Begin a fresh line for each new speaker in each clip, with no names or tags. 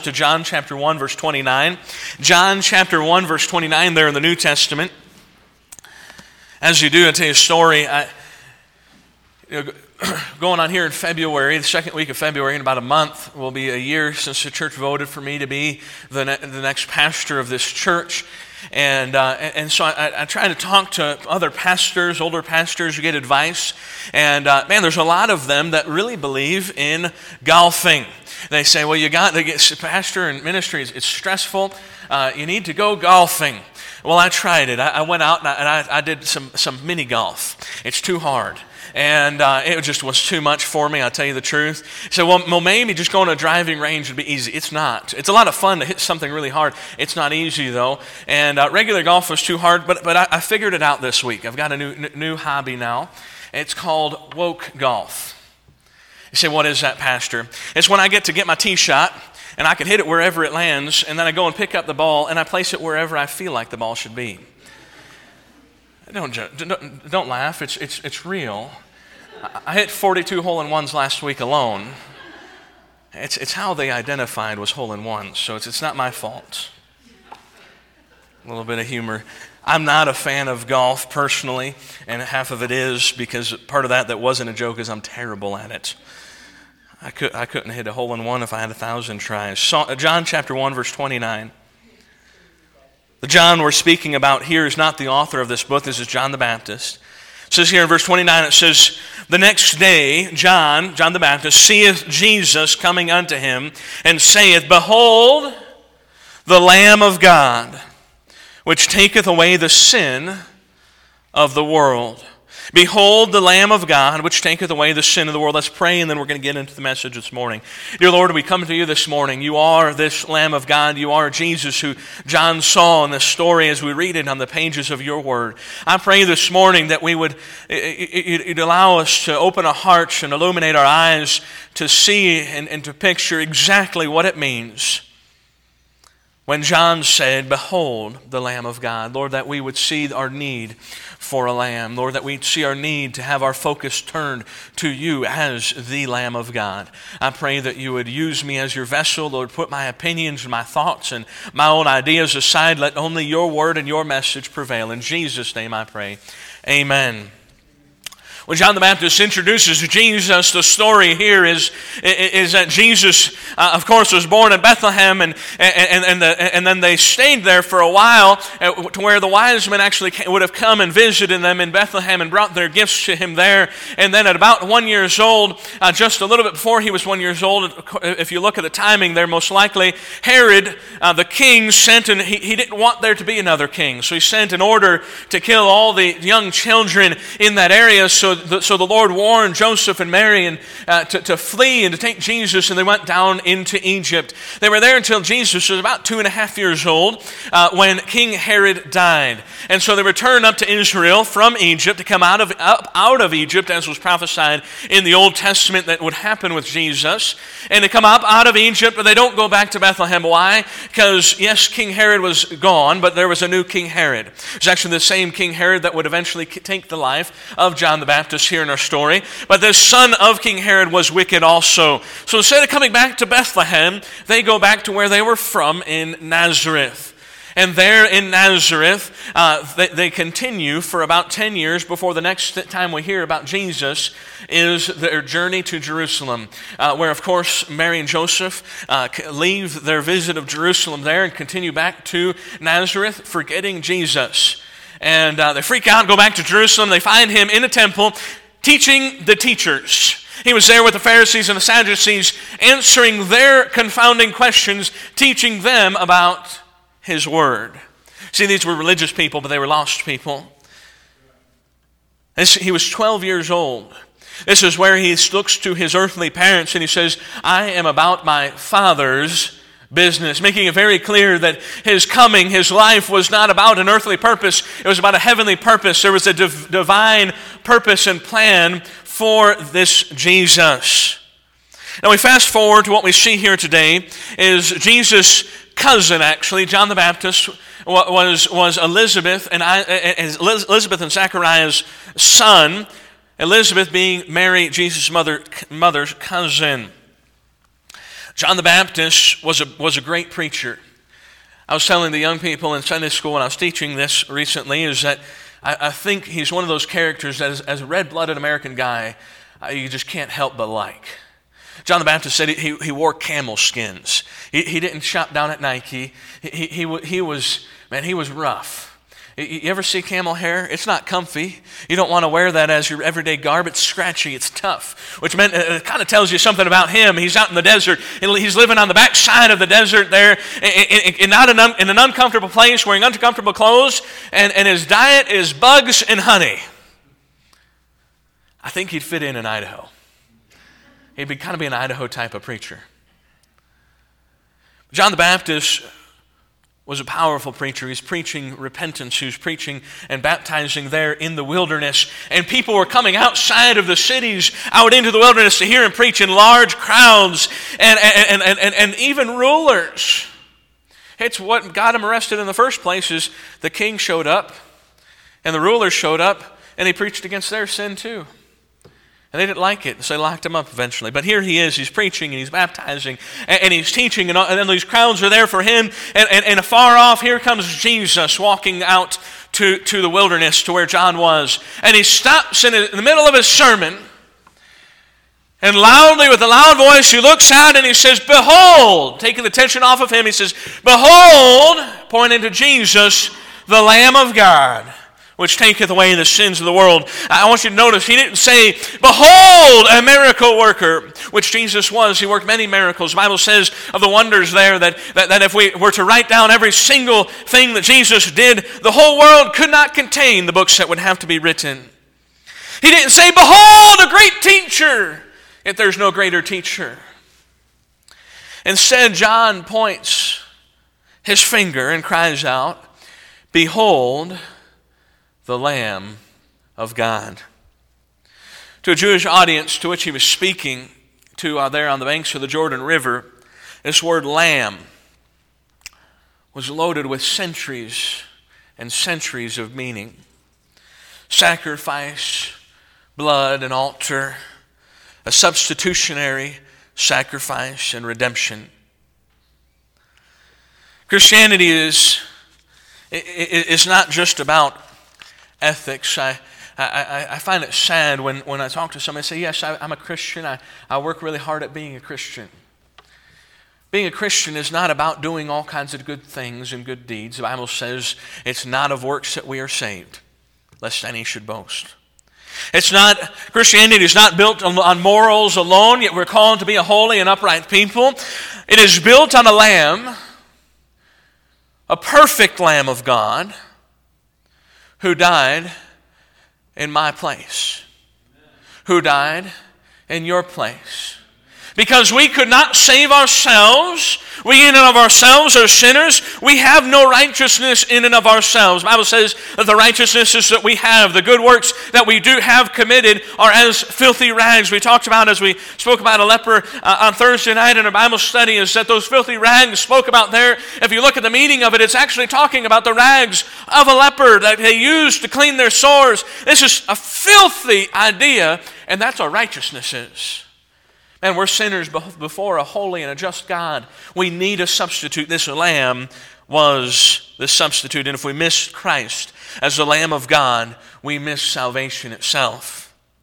To John chapter 1, verse 29. John chapter 1, verse 29 there in the New Testament. As you do, I'll tell you a story. Going on here in February, the second week of February, in about a month, will be a year since the church voted for me to be the next pastor of this church. And so I try to talk to other pastors, older pastors, who get advice. And man, there's a lot of them that really believe in golfing. They say, well, you got to get pastor and ministry. It's stressful. You need to go golfing. Well, I tried it. I went out and I did some mini golf. It's too hard. And it just was too much for me, I'll tell you the truth. So, well, maybe just going to a driving range would be easy. It's not. It's a lot of fun to hit something really hard. It's not easy, though. And regular golf was too hard, but I figured it out this week. I've got a new hobby now. It's called woke golf. You say, what is that, Pastor? It's when I get my tee shot, and I can hit it wherever it lands, and then I go and pick up the ball, and I place it wherever I feel like the ball should be. Don't laugh. It's real. I hit 42 hole-in-ones last week alone. It's how they identified was hole-in-ones, so it's not my fault. A little bit of humor. I'm not a fan of golf personally, and half of it is because part of that wasn't a joke is I'm terrible at it. I couldn't hit a hole-in-one if I had 1,000 tries. John chapter 1, verse 29. The John we're speaking about here is not the author of this book. This is John the Baptist. It says here in verse 29, it says, the next day, John the Baptist, seeth Jesus coming unto him, and saith, Behold, the Lamb of God, which taketh away the sin of the world. Behold, the Lamb of God, which taketh away the sin of the world. Let's pray, and then we're going to get into the message this morning. Dear Lord, we come to you this morning. You are this Lamb of God. You are Jesus who John saw in this story as we read it on the pages of your word. I pray this morning that you'd allow us to open our hearts and illuminate our eyes to see and to picture exactly what it means when John said, Behold, the Lamb of God. Lord, that we would see our need for a lamb. Lord, that we'd see our need to have our focus turned to you as the Lamb of God. I pray that you would use me as your vessel. Lord, put my opinions and my thoughts and my own ideas aside. Let only your word and your message prevail. In Jesus' name I pray. Amen. When John the Baptist introduces Jesus, the story here is that Jesus, of course, was born in Bethlehem, and then they stayed there for a while to where the wise men actually would have come and visited them in Bethlehem and brought their gifts to him there. And then at about 1 year old, just a little bit before he was 1 year old, if you look at the timing there, most likely, Herod, the king, sent, and he didn't want there to be another king. So he sent an order to kill all the young children in that area. So the Lord warned Joseph and Mary to flee and to take Jesus, and they went down into Egypt. They were there until Jesus was about 2.5 years old when King Herod died. And so they returned up to Israel from Egypt to come out of Egypt, as was prophesied in the Old Testament that would happen with Jesus. And they come up out of Egypt, but they don't go back to Bethlehem. Why? Because, yes, King Herod was gone, but there was a new King Herod. It's actually the same King Herod that would eventually take the life of John the Baptist here in our story. But the son of King Herod was wicked also. So instead of coming back to Bethlehem, they go back to where they were from in Nazareth. And there in Nazareth, they continue for about 10 years before the next time we hear about Jesus is their journey to Jerusalem, where, of course, Mary and Joseph leave their visit of Jerusalem there and continue back to Nazareth, forgetting Jesus. And they freak out and go back to Jerusalem. They find him in a temple teaching the teachers. He was there with the Pharisees and the Sadducees, answering their confounding questions, teaching them about his word. See, these were religious people, but they were lost people. He was 12 years old. This is where he looks to his earthly parents and he says, I am about my Father's business, making it very clear that his coming, his life was not about an earthly purpose. It was about a heavenly purpose. There was a divine purpose and plan for this Jesus. Now we fast forward to what we see here today is Jesus' cousin, actually, John the Baptist, was Elizabeth and Zachariah's son, Elizabeth being Mary, Jesus' mother's cousin. John the Baptist was a great preacher. I was telling the young people in Sunday school when I was teaching this recently is that I think he's one of those characters that as a red-blooded American guy, you just can't help but like. John the Baptist said he wore camel skins. He didn't shop down at Nike. He was rough. You ever see camel hair? It's not comfy. You don't want to wear that as your everyday garb. It's scratchy. It's tough. Which meant it kind of tells you something about him. He's out in the desert. He's living on the backside of the desert there, in an uncomfortable place, wearing uncomfortable clothes, and his diet is bugs and honey. I think he'd fit in Idaho. He'd be kind of be an Idaho type of preacher. John the Baptist was a powerful preacher. He was preaching repentance. He was preaching and baptizing there in the wilderness. And people were coming outside of the cities, out into the wilderness to hear him preach in large crowds and even rulers. It's what got him arrested in the first place is the king showed up and the rulers showed up and he preached against their sin too. And they didn't like it, so they locked him up eventually. But here he is, he's preaching and he's baptizing and he's teaching, and then these crowds are there for him. And afar off, here comes Jesus walking out to the wilderness to where John was. And he stops in the middle of his sermon, and loudly, with a loud voice, he looks out and he says, "Behold," taking the tension off of him, he says, "Behold," pointing to Jesus, "the Lamb of God, which taketh away the sins of the world." I want you to notice, he didn't say, "Behold, a miracle worker," which Jesus was. He worked many miracles. The Bible says of the wonders there that if we were to write down every single thing that Jesus did, the whole world could not contain the books that would have to be written. He didn't say, "Behold, a great teacher," if there's no greater teacher. Instead, John points his finger and cries out, "Behold, the Lamb of God." To a Jewish audience to which he was speaking to there on the banks of the Jordan River, this word lamb was loaded with centuries and centuries of meaning. Sacrifice, blood, and altar, a substitutionary sacrifice and redemption. Christianity is not just about ethics. I find it sad when I talk to somebody and say, "Yes, I'm a Christian. I work really hard at being a Christian." Being a Christian is not about doing all kinds of good things and good deeds. The Bible says it's not of works that we are saved, lest any should boast. Christianity is not built on morals alone, yet we're called to be a holy and upright people. It is built on a lamb, a perfect Lamb of God, who died in my place, who died in your place. Because we could not save ourselves. We in and of ourselves are sinners. We have no righteousness in and of ourselves. The Bible says that the righteousnesses that we have, the good works that we do have committed, are as filthy rags. We talked about, as we spoke about a leper on Thursday night in a Bible study, is that those filthy rags spoke about there. If you look at the meaning of it, it's actually talking about the rags of a leper that they used to clean their sores. This is a filthy idea, and that's what righteousness is. And we're sinners before a holy and a just God. We need a substitute. This lamb was the substitute. And if we miss Christ as the Lamb of God, we miss salvation itself.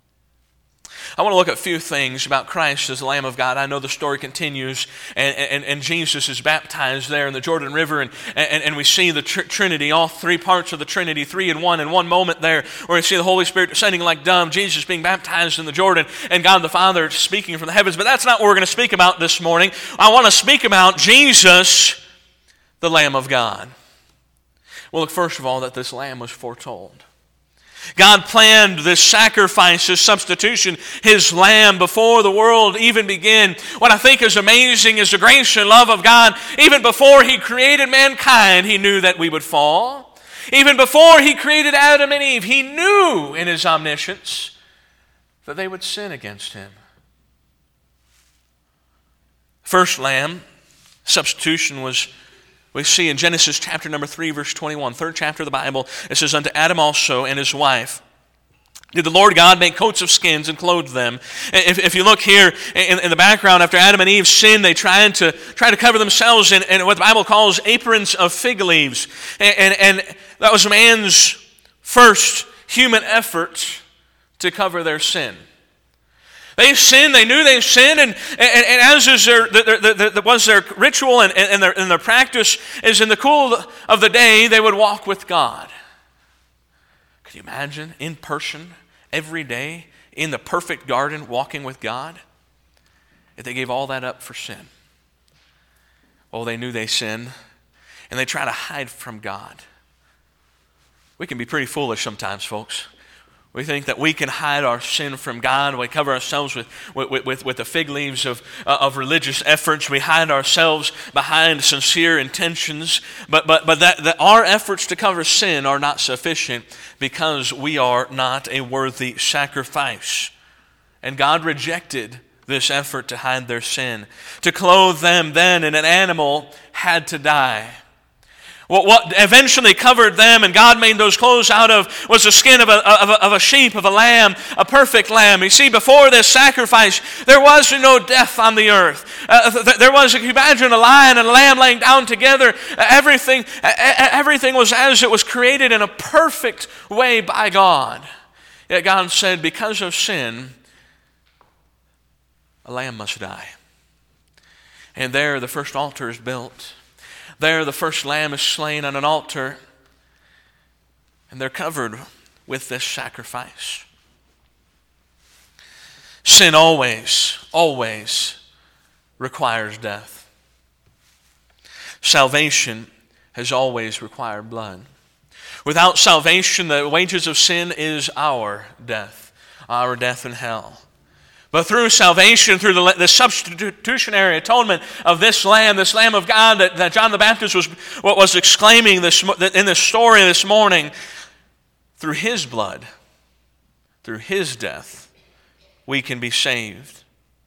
I want to look at a few things about Christ as the Lamb of God. I know the story continues, and Jesus is baptized there in the Jordan River, and we see the Trinity, all three parts of the Trinity, three in one moment there, where we see the Holy Spirit descending like dove, Jesus being baptized in the Jordan, and God the Father speaking from the heavens. But that's not what we're going to speak about this morning. I want to speak about Jesus, the Lamb of God. Well, look, first of all, that this Lamb was foretold. God planned this sacrifice, this substitution, His Lamb, before the world even began. What I think is amazing is the grace and love of God. Even before He created mankind, He knew that we would fall. Even before He created Adam and Eve, He knew in His omniscience that they would sin against Him. First Lamb, substitution, was we see in Genesis chapter number 3, verse 21, third chapter of the Bible. It says, "Unto Adam also and his wife did the Lord God make coats of skins and clothe them. If you look here in the background, after Adam and Eve sinned, they tried to cover themselves in what the Bible calls aprons of fig leaves. And that was man's first human effort to cover their sin. They sinned, they knew they sinned, and as is was their ritual and their practice, is in the cool of the day, they would walk with God. Could you imagine, in person, every day, in the perfect garden, walking with God? If they gave all that up for sin. Oh, they knew they sinned, and they try to hide from God. We can be pretty foolish sometimes, folks. We think that we can hide our sin from God. We cover ourselves with the fig leaves of religious efforts. We hide ourselves behind sincere intentions. But that our efforts to cover sin are not sufficient because we are not a worthy sacrifice. And God rejected this effort to hide their sin. To clothe them then in an animal had to die. What eventually covered them, and God made those clothes out of, was the skin of a sheep, of a lamb, a perfect lamb. You see, before this sacrifice, there was no death on the earth. There was, if you imagine, a lion and a lamb laying down together. Everything was as it was created in a perfect way by God. Yet God said, because of sin, a lamb must die. And there the first altar is built. There the first lamb is slain on an altar, and they're covered with this sacrifice. Sin always requires death. Salvation has always required blood. Without salvation, the wages of sin is our death in hell. But through salvation, through the substitutionary atonement of this Lamb of God that John the Baptist was exclaiming in this story this morning, through His blood, through His death, we can be saved.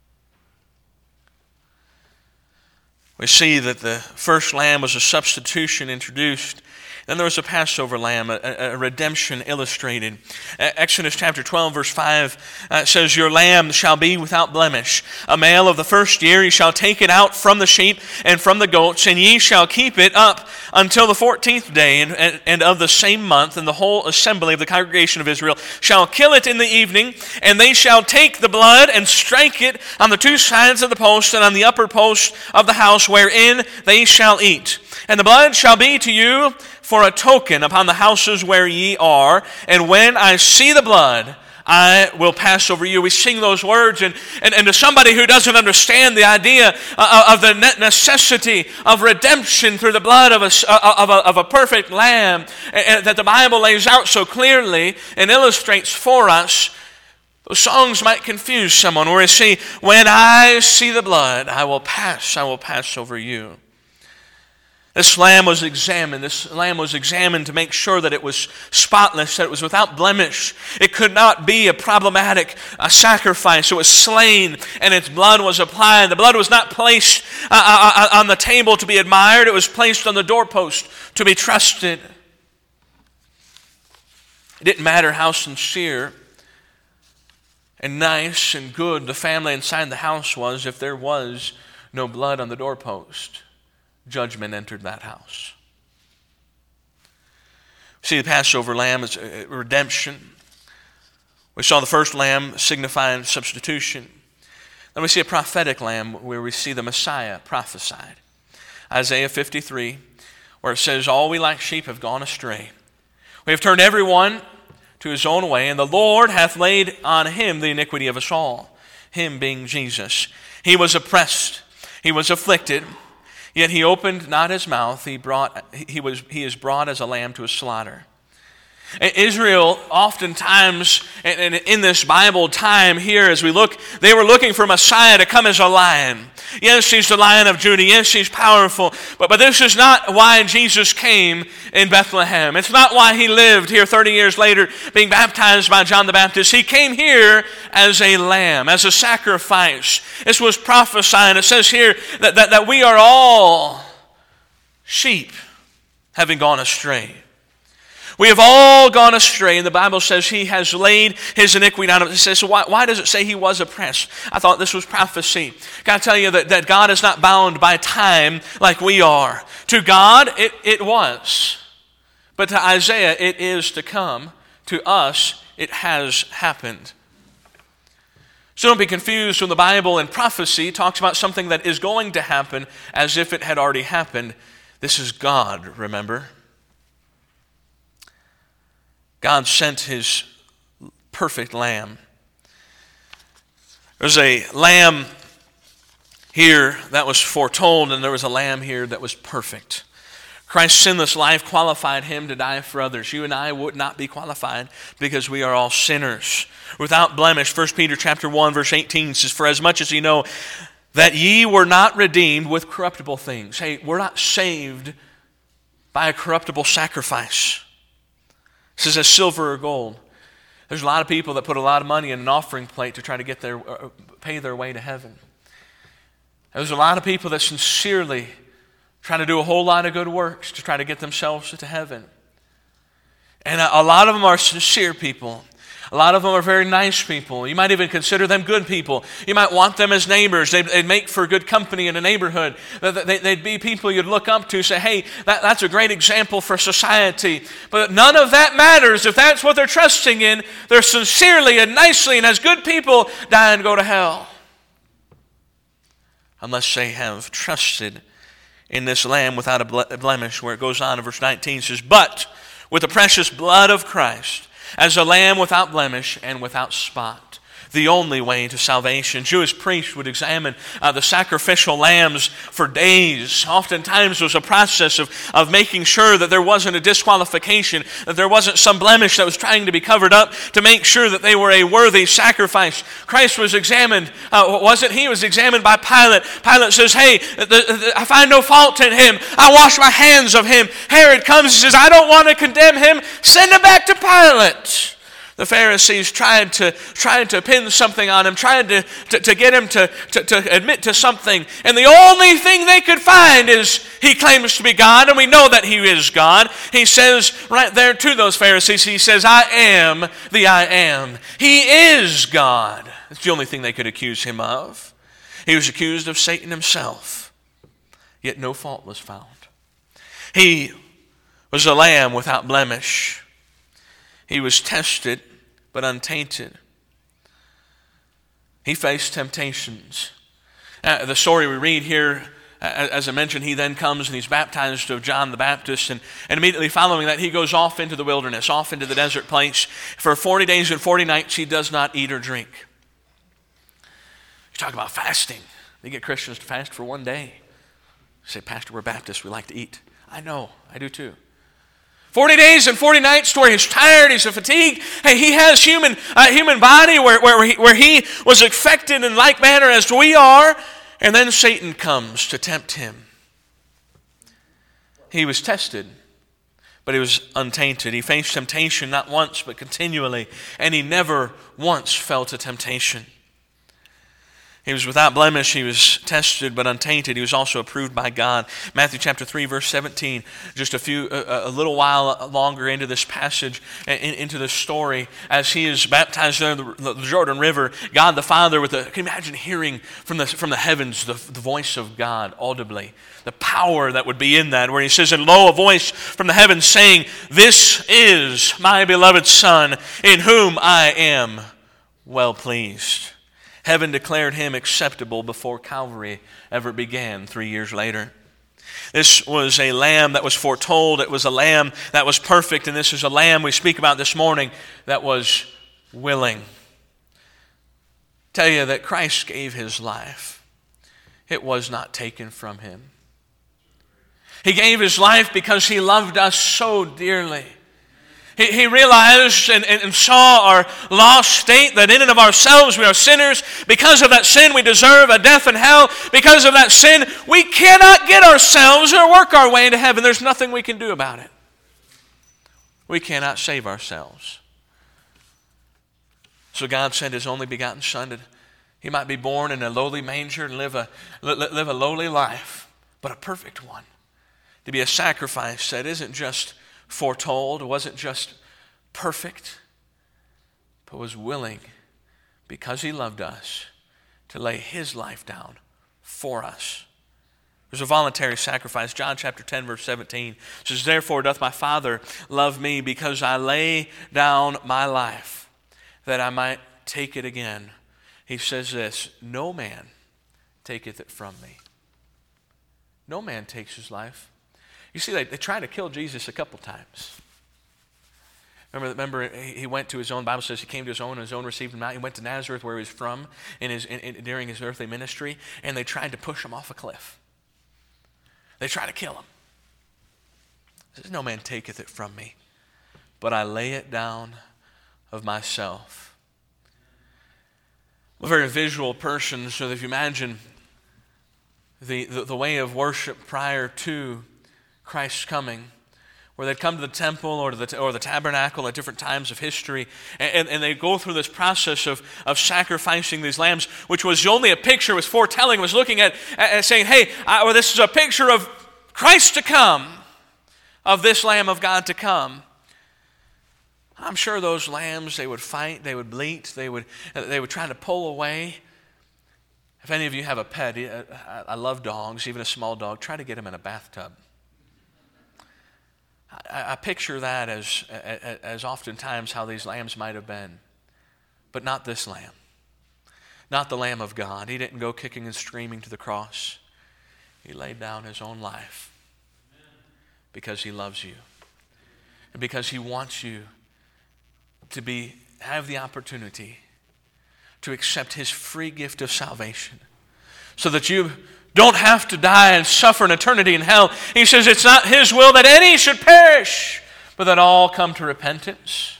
We see that the first lamb was a substitution introduced. Then there was a Passover lamb, a redemption illustrated. Exodus chapter 12, verse 5 says, your lamb shall be without blemish. A male of the first year, ye shall take it out from the sheep and from the goats, and ye shall keep it up until the 14th day and of the same month, and the whole assembly of the congregation of Israel shall kill it in the evening, and they shall take the blood and strike it on the two sides of the post and on the upper post of the house wherein they shall eat. And the blood shall be to you for a token upon the houses where ye are, and when I see the blood, I will pass over you. We sing those words, and to somebody who doesn't understand the idea of the necessity of redemption through the blood of a perfect lamb that the Bible lays out so clearly and illustrates for us, those songs might confuse someone where you see, when I see the blood, I will pass over you. This lamb was examined. This lamb was examined to make sure that it was spotless, that it was without blemish. It could not be a problematic sacrifice. It was slain and its blood was applied. The blood was not placed on the table to be admired. It was placed on the doorpost to be trusted. It didn't matter how sincere and nice and good the family inside the house was if there was no blood on the doorpost. Judgment entered that house. See, the Passover lamb is redemption. We saw the first lamb signifying substitution. Then we see a prophetic lamb where we see the Messiah prophesied. Isaiah 53, where it says, all we like sheep have gone astray. We have turned everyone to his own way, and the Lord hath laid on him the iniquity of us all, him being Jesus. He was oppressed, he was afflicted, yet he opened not his mouth. He is brought as a lamb to a slaughter. Israel, oftentimes, and in this Bible time here, as we look, they were looking for Messiah to come as a lion. Yes, he's the Lion of Judah. Yes, he's powerful. But this is not why Jesus came in Bethlehem. It's not why he lived here 30 years later, being baptized by John the Baptist. He came here as a lamb, as a sacrifice. This was prophesied. It says here that we are all sheep having gone astray. We have all gone astray, and the Bible says he has laid his iniquity down. It says, so why does it say he was oppressed? I thought this was prophecy. Can I tell you that God is not bound by time like we are? To God, it was. But to Isaiah, it is to come. To us, it has happened. So don't be confused when the Bible in prophecy talks about something that is going to happen as if it had already happened. This is God, remember? God sent his perfect lamb. There's a lamb here that was foretold, and there was a lamb here that was perfect. Christ's sinless life qualified him to die for others. You and I would not be qualified because we are all sinners. Without blemish, 1 Peter chapter 1, verse 18 says, for as much as ye know that ye were not redeemed with corruptible things. Hey, we're not saved by a corruptible sacrifice. It says as silver or gold. There's a lot of people that put a lot of money in an offering plate to try to pay their way to heaven. There's a lot of people that sincerely try to do a whole lot of good works to try to get themselves to heaven. And a lot of them are sincere people. A lot of them are very nice people. You might even consider them good people. You might want them as neighbors. They'd make for good company in a neighborhood. They'd be people you'd look up to, say, hey, that's a great example for society. But none of that matters if that's what they're trusting in. They're sincerely and nicely and as good people die and go to hell. Unless they have trusted in this lamb without a blemish, where it goes on in verse 19, it says, but with the precious blood of Christ, as a lamb without blemish and without spot, the only way to salvation. Jewish priests would examine the sacrificial lambs for days. Oftentimes it was a process of making sure that there wasn't a disqualification, that there wasn't some blemish that was trying to be covered up to make sure that they were a worthy sacrifice. Christ was examined, wasn't he? He was examined by Pilate. Pilate says, hey, I find no fault in him. I wash my hands of him. Herod comes and says, I don't want to condemn him. Send him back to Pilate. The Pharisees tried to pin something on him, tried to get him to admit to something. And the only thing they could find is he claims to be God, and we know that he is God. He says right there to those Pharisees, he says, I am the I am. He is God. That's the only thing they could accuse him of. He was accused of Satan himself, yet no fault was found. He was a lamb without blemish. He was tested, but untainted. He faced temptations. The story we read here, as I mentioned, he then comes and he's baptized of John the Baptist. And immediately following that, he goes off into the wilderness, off into the desert place. For 40 days and 40 nights, he does not eat or drink. You talk about fasting. They get Christians to fast for one day. You say, Pastor, we're Baptists. We like to eat. I know. I do too. 40 days and 40 nights to where he's tired, he's fatigued. Hey, he has human body where he was affected in like manner as we are. And then Satan comes to tempt him. He was tested, but he was untainted. He faced temptation not once, but continually. And he never once fell to temptation. He was without blemish, he was tested but untainted. He was also approved by God. Matthew chapter 3, verse 17, just a little while longer into this passage, into this story, as he is baptized there in the Jordan River, God the Father, can you imagine hearing from the heavens the voice of God audibly? The power that would be in that, where he says, and lo, a voice from the heavens saying, this is my beloved Son, in whom I am well pleased. Heaven declared him acceptable before Calvary ever began 3 years later. This was a lamb that was foretold. It was a lamb that was perfect. And this is a lamb we speak about this morning that was willing. Tell you that Christ gave his life. It was not taken from him. He gave his life because he loved us so dearly. He realized and saw our lost state, that in and of ourselves we are sinners. Because of that sin we deserve a death in hell. Because of that sin we cannot get ourselves or work our way into heaven. There's nothing we can do about it. We cannot save ourselves. So God sent his only begotten Son that he might be born in a lowly manger and live a lowly life, but a perfect one. To be a sacrifice that isn't just foretold, wasn't just perfect, but was willing, because he loved us, to lay his life down for us. There's a voluntary sacrifice. John chapter 10, verse 17 says, "Therefore doth my Father love me, because I lay down my life, that I might take it again." He says this, "No man taketh it from me." No man takes his life. You see, they tried to kill Jesus a couple times. Remember, he went to his own. The Bible says he came to his own, and his own received him not. He went to Nazareth, where he was from, during his earthly ministry, and they tried to push him off a cliff. They tried to kill him. He says, "No man taketh it from me, but I lay it down of myself." I'm a very visual person, so if you imagine the way of worship prior to Christ's coming, where they'd come to the temple or the tabernacle at different times of history, and they go through this process of sacrificing these lambs, which was only a picture, was foretelling, was looking at saying, hey, this is a picture of Christ to come, of this Lamb of God to come. I'm sure those lambs, they would fight, they would bleat, they would try to pull away. If any of you have a pet, I love dogs, even a small dog, try to get him in a bathtub. I picture that as oftentimes how these lambs might have been. But not this lamb. Not the Lamb of God. He didn't go kicking and screaming to the cross. He laid down his own life because he loves you. And because he wants you to have the opportunity to accept his free gift of salvation, so that you don't have to die and suffer an eternity in hell. He says it's not his will that any should perish, but that all come to repentance.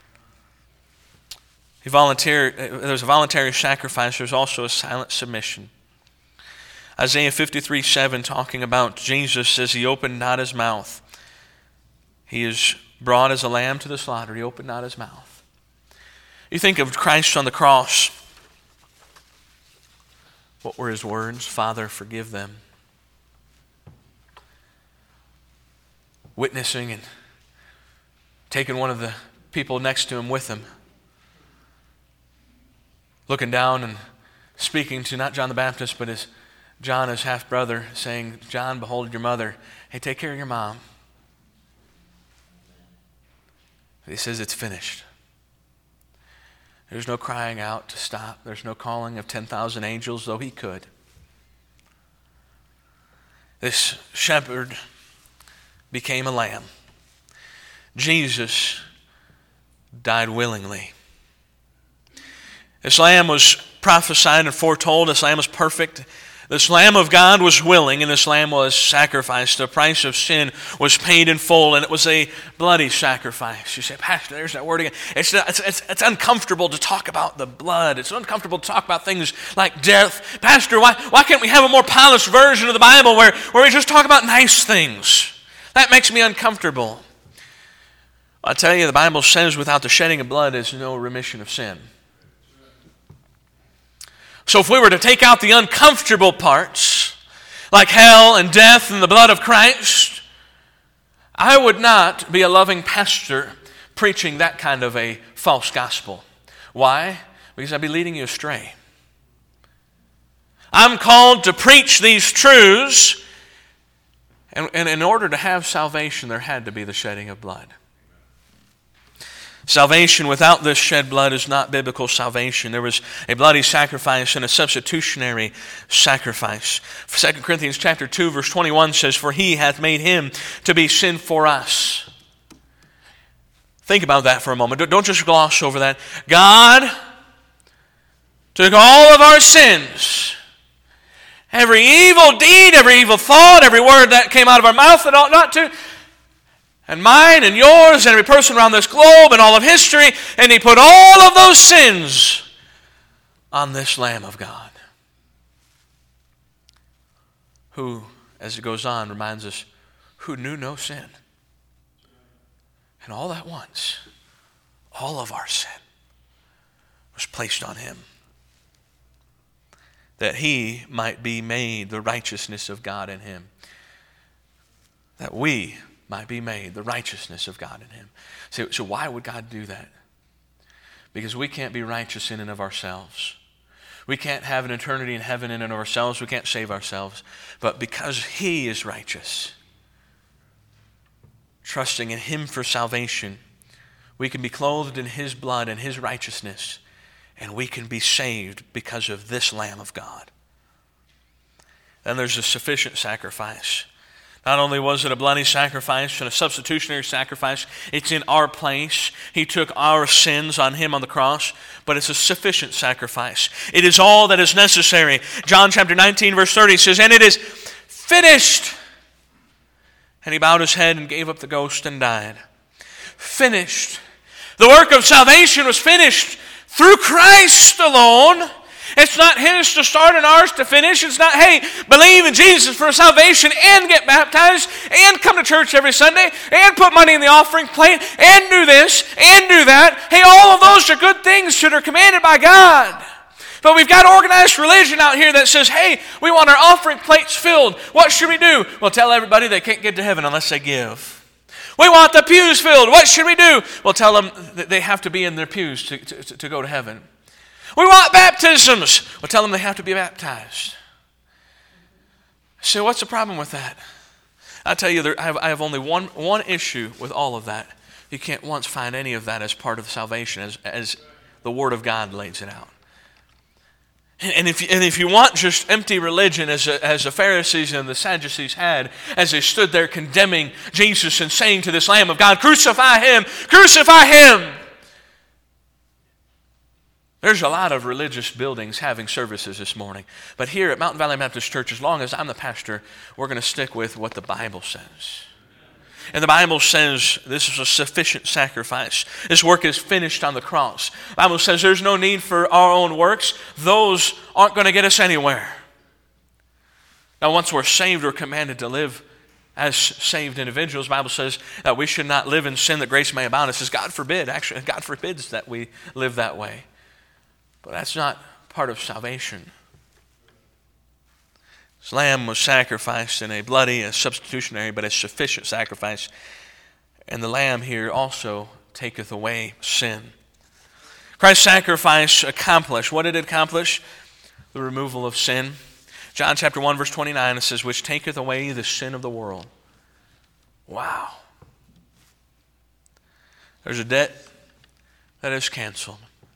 There's a voluntary sacrifice. There's also a silent submission. Isaiah 53:7, talking about Jesus, says he opened not his mouth. He is brought as a lamb to the slaughter. He opened not his mouth. You think of Christ on the cross. What were his words? "Father, forgive them." Witnessing and taking one of the people next to him with him. Looking down and speaking to not John the Baptist, but John, his half-brother, saying, "John, behold your mother. Hey, take care of your mom." He says it's finished. There's no crying out to stop. There's no calling of 10,000 angels, though he could. This shepherd became a lamb. Jesus died willingly. This lamb was prophesied and foretold. This lamb was perfect. This Lamb of God was willing, and this lamb was sacrificed. The price of sin was paid in full, and it was a bloody sacrifice. You say, "Pastor, there's that word again." It's uncomfortable to talk about the blood. It's uncomfortable to talk about things like death. "Pastor, why can't we have a more polished version of the Bible where we just talk about nice things?" That makes me uncomfortable. I tell you, the Bible says without the shedding of blood is no remission of sin. So if we were to take out the uncomfortable parts, like hell and death and the blood of Christ, I would not be a loving pastor preaching that kind of a false gospel. Why? Because I'd be leading you astray. I'm called to preach these truths, and in order to have salvation, there had to be the shedding of blood. Salvation without this shed blood is not biblical salvation. There was a bloody sacrifice and a substitutionary sacrifice. 2 Corinthians chapter 2, verse 21 says, "For he hath made him to be sin for us." Think about that for a moment. Don't just gloss over that. God took all of our sins, every evil deed, every evil thought, every word that came out of our mouth that ought not to, and mine and yours and every person around this globe and all of history, and he put all of those sins on this Lamb of God, who, as it goes on, reminds us, who knew no sin. And all at once, all of our sin was placed on him, that he might be made the righteousness of God in him, that we might be made, the righteousness of God in him. So why would God do that? Because we can't be righteous in and of ourselves. We can't have an eternity in heaven in and of ourselves. We can't save ourselves. But because he is righteous, trusting in him for salvation, we can be clothed in his blood and his righteousness, and we can be saved because of this Lamb of God. Then there's a sufficient sacrifice. Not only was it a bloody sacrifice and a substitutionary sacrifice, it's in our place. He took our sins on him on the cross, but it's a sufficient sacrifice. It is all that is necessary. John chapter 19 verse 30 says, "And it is finished." And he bowed his head and gave up the ghost and died. Finished. The work of salvation was finished through Christ alone. It's not his to start and ours to finish. It's not, hey, believe in Jesus for salvation and get baptized and come to church every Sunday and put money in the offering plate and do this and do that. Hey, all of those are good things that are commanded by God. But we've got organized religion out here that says, hey, we want our offering plates filled. What should we do? Well, tell everybody they can't get to heaven unless they give. We want the pews filled. What should we do? Well, tell them that they have to be in their pews to go to heaven. We want baptisms. Well, tell them they have to be baptized. So what's the problem with that? I'll tell you, I have only one issue with all of that. You can't once find any of that as part of salvation, as the Word of God lays it out. And if you want just empty religion, as the Pharisees and the Sadducees had, as they stood there condemning Jesus and saying to this Lamb of God, "Crucify him! Crucify him!" There's a lot of religious buildings having services this morning. But here at Mountain Valley Baptist Church, as long as I'm the pastor, we're going to stick with what the Bible says. And the Bible says this is a sufficient sacrifice. This work is finished on the cross. The Bible says there's no need for our own works. Those aren't going to get us anywhere. Now, once we're saved, we're commanded to live as saved individuals. The Bible says that we should not live in sin that grace may abound. It says God forbid. Actually, God forbids that we live that way. But that's not part of salvation. This lamb was sacrificed in a bloody, a substitutionary, but a sufficient sacrifice. And the lamb here also taketh away sin. Christ's sacrifice accomplished. What did it accomplish? The removal of sin. John chapter 1 verse 29, it says, "Which taketh away the sin of the world." Wow. There's a debt that is canceled.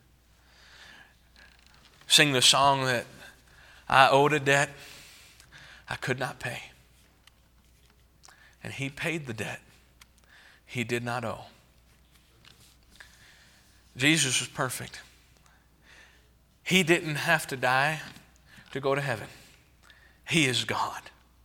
Sing the song that I owed a debt I could not pay. And he paid the debt he did not owe. Jesus was perfect. He didn't have to die to go to heaven. He is God.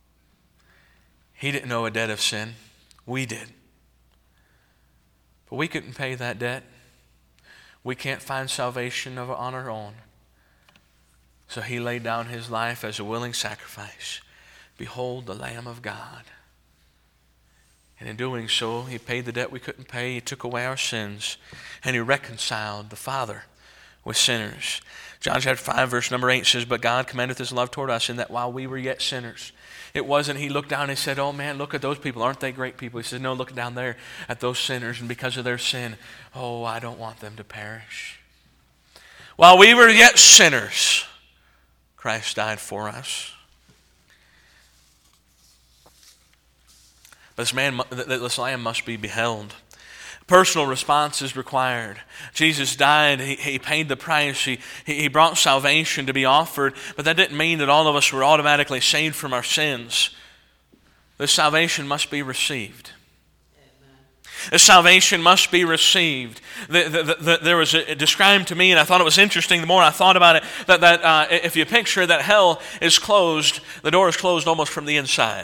He didn't owe a debt of sin. We did. But we couldn't pay that debt. We can't find salvation on our own. So he laid down his life as a willing sacrifice. Behold the Lamb of God. And in doing so, he paid the debt we couldn't pay. He took away our sins. And he reconciled the Father with sinners. John chapter 5 verse number 8 says, "But God commendeth his love toward us in that while we were yet sinners." It wasn't he looked down and said, "Oh man, look at those people. Aren't they great people?" He said, "No, look down there at those sinners. And because of their sin, oh, I don't want them to perish." While we were yet sinners, Christ died for us. This lamb must be beheld. Personal response is required. Jesus died. He paid the price. He brought salvation to be offered. But that didn't mean that all of us were automatically saved from our sins. This salvation must be received. This salvation must be received. There was described to me, and I thought it was interesting the more I thought about it, that if you picture that hell is closed, the door is closed almost from the inside.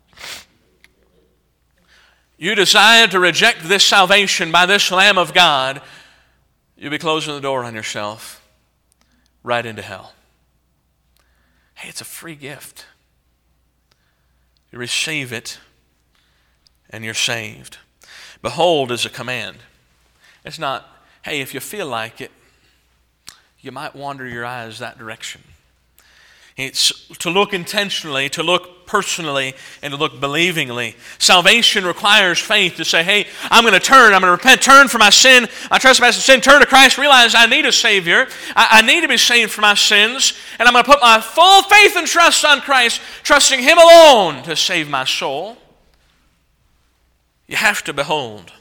You desire to reject this salvation by this Lamb of God, you'll be closing the door on yourself right into hell. Hey, it's a free gift. You receive it, and you're saved. Behold is a command. It's not, hey, if you feel like it, you might wander your eyes that direction. It's to look intentionally, to look personally and to look believingly. Salvation requires faith to say, hey, I'm going to repent, turn from my sin, my trespass and sin, turn to Christ, realize I need a Savior, I need to be saved from my sins, and I'm going to put my full faith and trust on Christ, trusting Him alone to save my soul. You have to behold.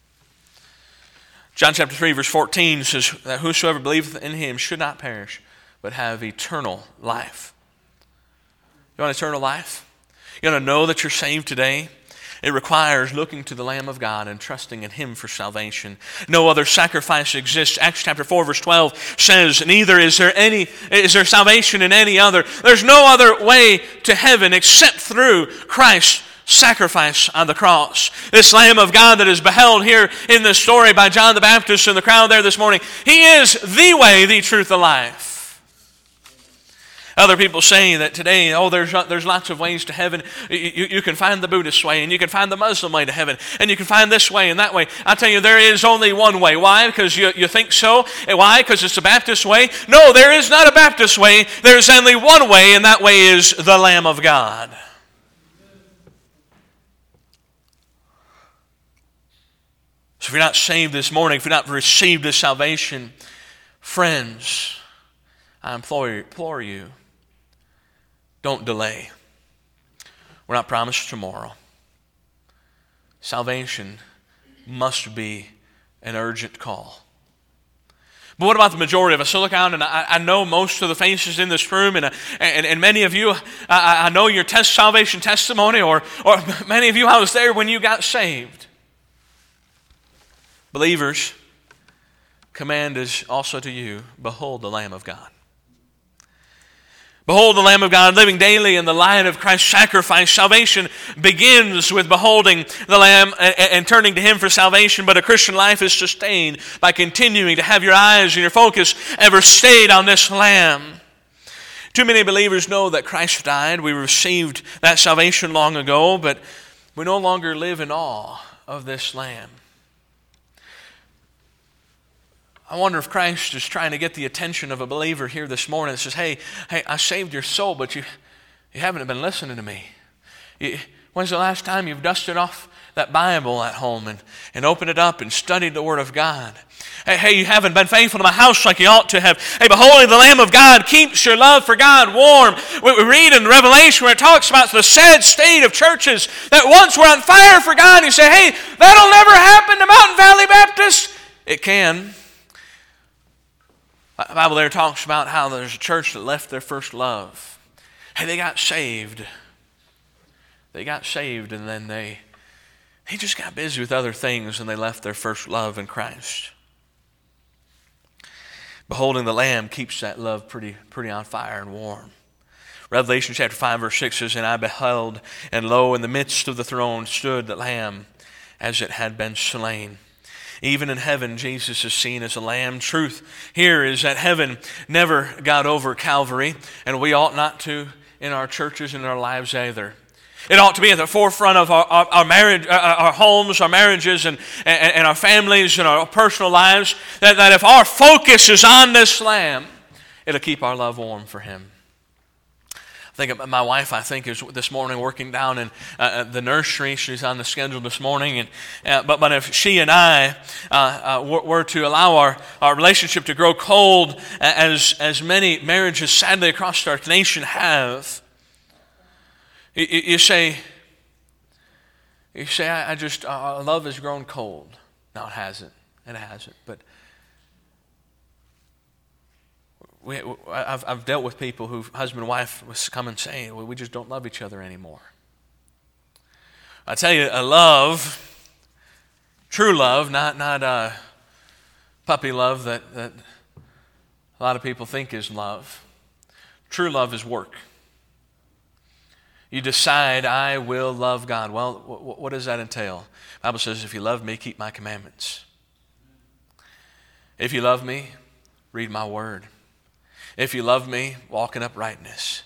John chapter 3, verse 14 says that whosoever believeth in Him should not perish, but have eternal life. You want eternal life? You want to know that you're saved today? It requires looking to the Lamb of God and trusting in Him for salvation. No other sacrifice exists. Acts chapter 4, verse 12 says, neither is there salvation in any other. There's no other way to heaven except through Christ's sacrifice on the cross. This Lamb of God that is beheld here in this story by John the Baptist and the crowd there this morning, He is the way, the truth, the life. Other people say that today, there's lots of ways to heaven. You can find the Buddhist way, and you can find the Muslim way to heaven, and you can find this way and that way. I tell you, there is only one way. Why? Because you think so? Why? Because it's the Baptist way? No, there is not a Baptist way. There's only one way, and that way is the Lamb of God. So if you're not saved this morning, if you've not received this salvation, friends, I implore you, don't delay. We're not promised tomorrow. Salvation must be an urgent call. But what about the majority of us? So look out, and I know most of the faces in this room, and many of you, I know your salvation testimony, or many of you, I was there when you got saved. Believers, command is also to you, behold the Lamb of God. Behold the Lamb of God, living daily in the light of Christ's sacrifice. Salvation begins with beholding the Lamb and turning to Him for salvation, but a Christian life is sustained by continuing to have your eyes and your focus ever stayed on this Lamb. Too many believers know that Christ died. We received that salvation long ago, but we no longer live in awe of this Lamb. I wonder if Christ is trying to get the attention of a believer here this morning that says, hey, I saved your soul, but you haven't been listening to me. When's the last time you've dusted off that Bible at home and opened it up and studied the Word of God? Hey, you haven't been faithful to my house like you ought to have. Hey, beholding the Lamb of God keeps your love for God warm. We read in Revelation where it talks about the sad state of churches that once were on fire for God. And you say, hey, that'll never happen to Mountain Valley Baptist. It can. The Bible there talks about how there's a church that left their first love. Hey, they got saved. They got saved, and then they just got busy with other things, and they left their first love in Christ. Beholding the Lamb keeps that love pretty on fire and warm. Revelation chapter 5, verse 6 says, and I beheld, and lo, in the midst of the throne stood the Lamb as it had been slain. Even in heaven, Jesus is seen as a lamb. Truth here is that heaven never got over Calvary, and we ought not to in our churches and in our lives either. It ought to be at the forefront of our marriage, our homes, our marriages, and our families and our personal lives, that if our focus is on this Lamb, it'll keep our love warm for Him. I think my wife, is this morning working down in the nursery. She's on the schedule this morning. But if she and I were to allow our relationship to grow cold, as many marriages sadly across our nation have, you say, our love has grown cold. No, it hasn't. It hasn't. But I've dealt with people who husband and wife was come and saying, well, we just don't love each other anymore. I tell you, a love, true love, not puppy love that a lot of people think is love. True love is work. You decide, I will love God. Well, what does that entail? The Bible says, if you love me, keep my commandments. If you love me, read my word. If you love me, walk in uprightness.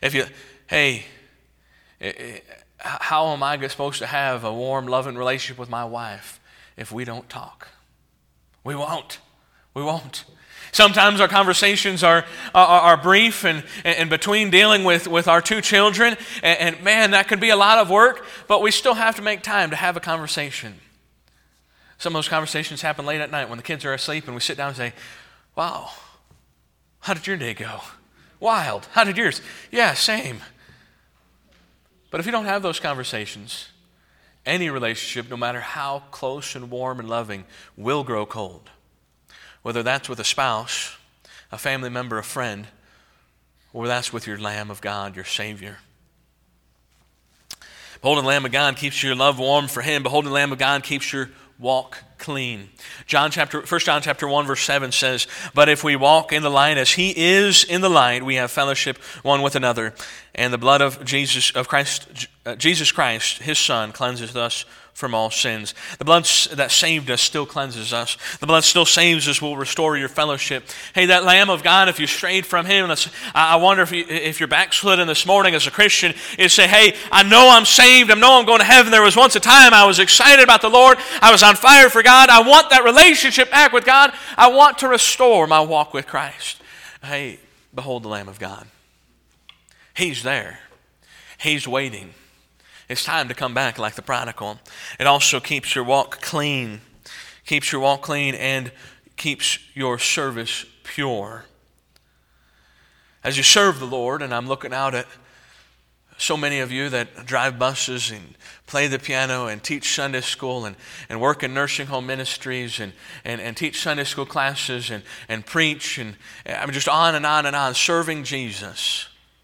How am I supposed to have a warm, loving relationship with my wife if we don't talk? We won't. We won't. Sometimes our conversations are brief and between dealing with our two children, and man, that could be a lot of work, but we still have to make time to have a conversation. Some of those conversations happen late at night when the kids are asleep, and we sit down and say, wow, how did your day go? Wild. How did yours? Yeah, same. But if you don't have those conversations, any relationship, no matter how close and warm and loving, will grow cold. Whether that's with a spouse, a family member, a friend, or that's with your Lamb of God, your Savior. Beholding the Lamb of God keeps your love warm for Him. Beholding the Lamb of God keeps your walk clean. 1 John chapter 1 verse 7 says, but if we walk in the light as He is in the light, we have fellowship one with another. And the blood of Jesus Christ, His Son, cleanses us from all sins. The blood that saved us still cleanses us. The blood still saves us, will restore your fellowship. Hey, that Lamb of God, if you strayed from Him, I wonder if you're backslidden this morning as a Christian, is say, hey, I know I'm saved. I know I'm going to heaven. There was once a time I was excited about the Lord. I was on fire for God. I want that relationship back with God. I want to restore my walk with Christ. Hey, behold the Lamb of God. He's there. He's waiting. It's time to come back like the prodigal. It also keeps your walk clean. Keeps your walk clean and keeps your service pure. As you serve the Lord, and I'm looking out at so many of you that drive buses and play the piano and teach Sunday school and work in nursing home ministries and teach Sunday school classes and preach and I'm just on and on and on, serving Jesus.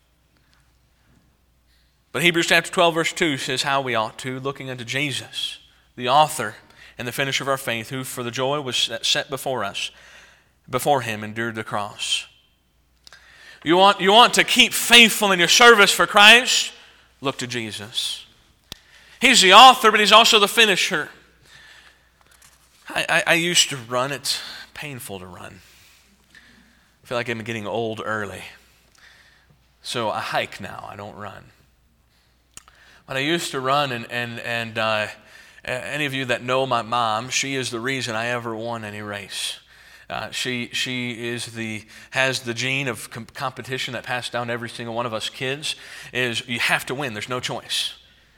But Hebrews chapter 12 verse 2 says how we ought to, looking unto Jesus, the author and the finisher of our faith, who for the joy was set before Him, endured the cross. You want to keep faithful in your service for Christ? Look to Jesus. He's the author, but He's also the finisher. I used to run. It's painful to run. I feel like I'm getting old early. So I hike now. I don't run. But I used to run, and any of you that know my mom, she is the reason I ever won any race. She has the gene of competition that passed down to every single one of us kids. Is you have to win. There's no choice.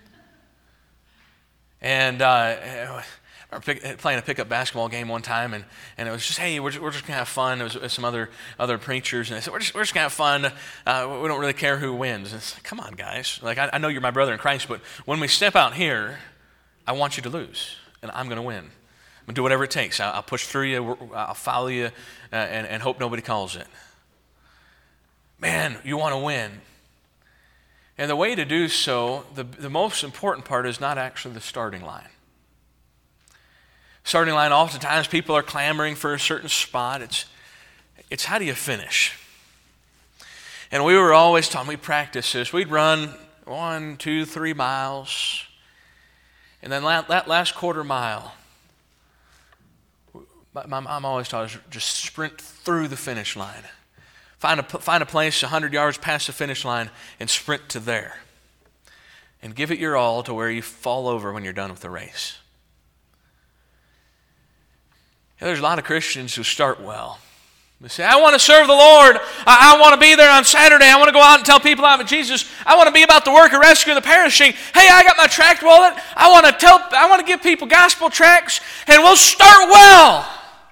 And I remember playing a pickup basketball game one time, and it was just, hey, we're just gonna have fun. It was some other preachers, and they said, we're just gonna have fun. We don't really care who wins. And it's like, come on, guys. Like I know you're my brother in Christ, but when we step out here, I want you to lose, and I'm gonna win. I'm gonna do whatever it takes. I'll push through you. I'll follow you, and hope nobody calls it. Man, you want to win. And the way to do so, the most important part is not actually the starting line. Starting line, oftentimes people are clamoring for a certain spot. It's how do you finish? And we were always taught, we practiced this. We'd run 1, 2, 3 miles. And then that last quarter mile, my mom always taught us just sprint through the finish line. Find a place 100 yards past the finish line and sprint to there. And give it your all to where you fall over when you're done with the race. And there's a lot of Christians who start well. They say, I want to serve the Lord. I want to be there on Saturday. I want to go out and tell people about Jesus. I want to be about the work of rescuing the perishing. Hey, I got my tract wallet. I want to give people gospel tracts, and we'll start well.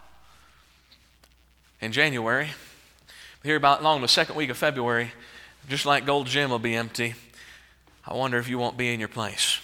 In January, here about along the second week of February, just like Gold Gym will be empty, I wonder if you won't be in your place.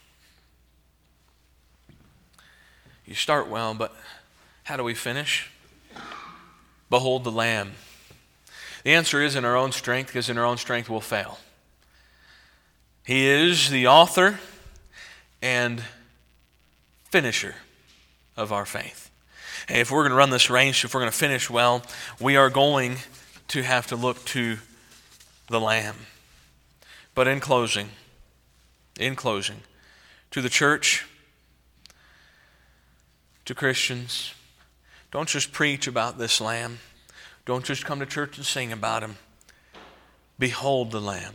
You start well, but how do we finish? Behold the Lamb. The answer is in our own strength, because in our own strength we'll fail. He is the author and finisher of our faith. And if we're going to run this race, if we're going to finish well, we are going to have to look to the Lamb. But in closing, to the church, to Christians, don't just preach about this Lamb. Don't just come to church and sing about Him. Behold the Lamb.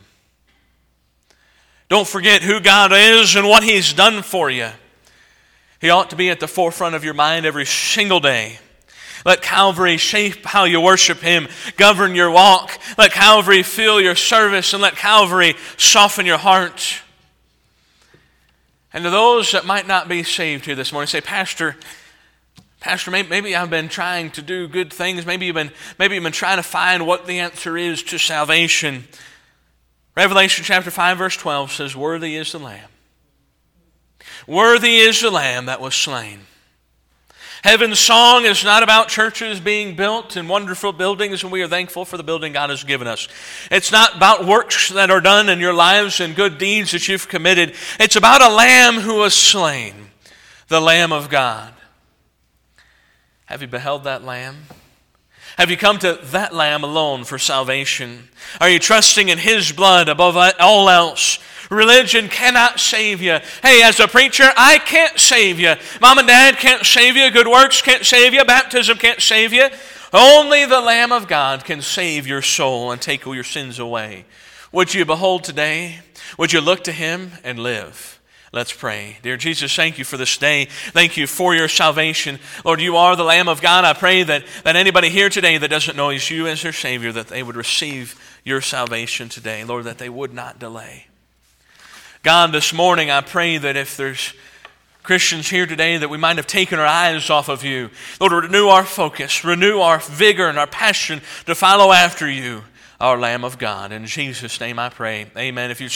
Don't forget who God is and what He's done for you. He ought to be at the forefront of your mind every single day. Let Calvary shape how you worship Him, govern your walk. Let Calvary fill your service, and let Calvary soften your heart. And to those that might not be saved here this morning, say, Pastor, maybe I've been trying to do good things. Maybe you've been trying to find what the answer is to salvation. Revelation chapter 5, verse 12 says, worthy is the Lamb. Worthy is the Lamb that was slain. Heaven's song is not about churches being built in wonderful buildings, and we are thankful for the building God has given us. It's not about works that are done in your lives and good deeds that you've committed. It's about a Lamb who was slain, the Lamb of God. Have you beheld that Lamb? Have you come to that Lamb alone for salvation? Are you trusting in His blood above all else? Religion cannot save you. Hey, as a preacher, I can't save you. Mom and Dad can't save you. Good works can't save you. Baptism can't save you. Only the Lamb of God can save your soul and take your sins away. Would you behold today? Would you look to Him and live? Let's pray. Dear Jesus, thank you for this day. Thank you for your salvation. Lord, you are the Lamb of God. I pray that anybody here today that doesn't know you as their Savior, that they would receive your salvation today. Lord, that they would not delay. God, this morning I pray that if there's Christians here today that we might have taken our eyes off of you, Lord, renew our focus, renew our vigor and our passion to follow after you, our Lamb of God. In Jesus' name I pray. Amen. If you